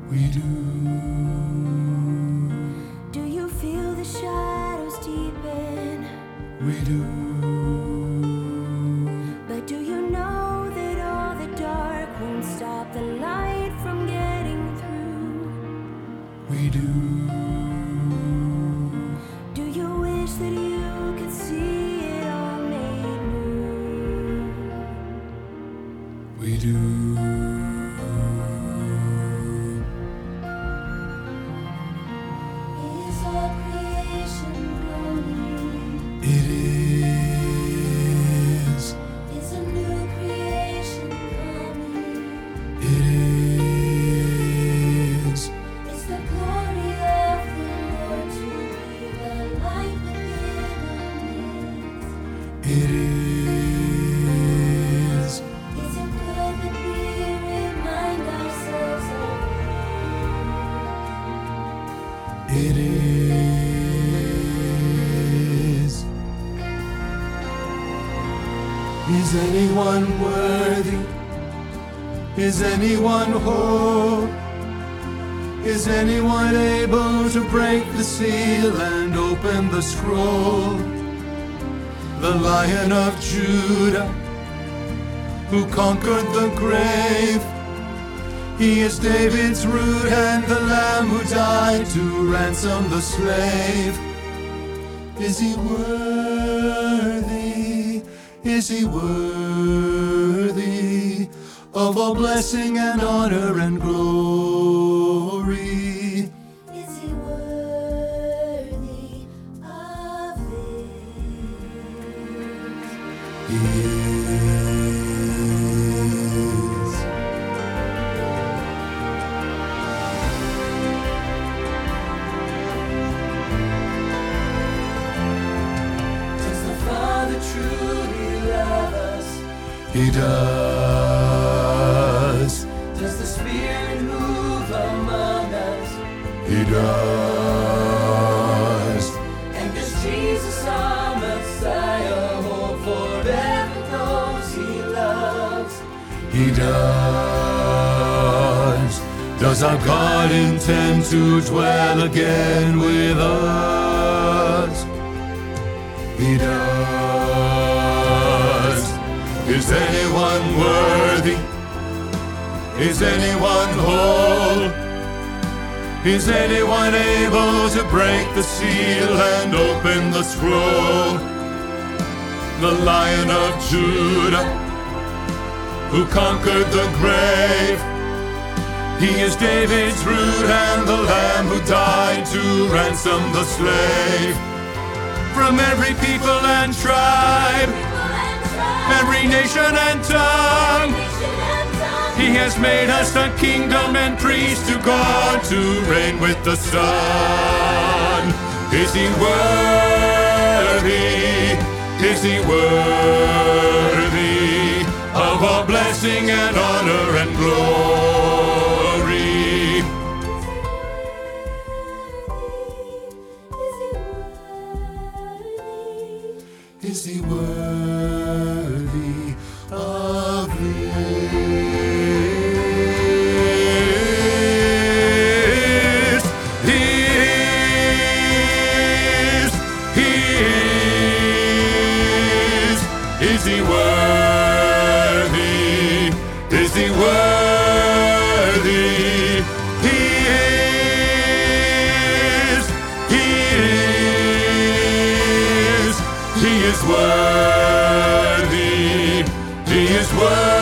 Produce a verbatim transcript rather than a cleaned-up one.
We do. Do you feel the shadows deepen? We do. But do you know that all the dark won't stop the light from getting through? We do. Do you wish that you could see it all made new? We do. Is all creation groaning? It is. Is a new creation coming? It is. Is the glory of the Lord to be the light within our midst? It is. Is it good that we remind ourselves of It is. Is anyone worthy? Is anyone whole? Is anyone able to break the seal and open the scroll? The Lion of Judah, who conquered the grave. He is David's root and the Lamb who died to ransom the slave. Is he worthy? Is he worthy of all blessing and honor and glory? Is he worthy of this? He is. Does the Father truly love us? He does. Does the Spirit move among us? He does. And does Jesus our Messiah hold forever those he loves? He does. Does our God intend to dwell again with us? He does. Is anyone worthy? Is anyone whole? Is anyone able to break the seal and open the scroll? The Lion of Judah, who conquered the grave. He is David's root and the Lamb who died to ransom the slave. From every people and tribe, every nation and tongue, he has made us a kingdom and priests to God to reign with the Son. Is he worthy? Is he worthy of all blessing and honor and glory? Is he worthy of this? He is. He is. Is he worthy? Is he worthy? He is. He is. He is worthy. He is worthy.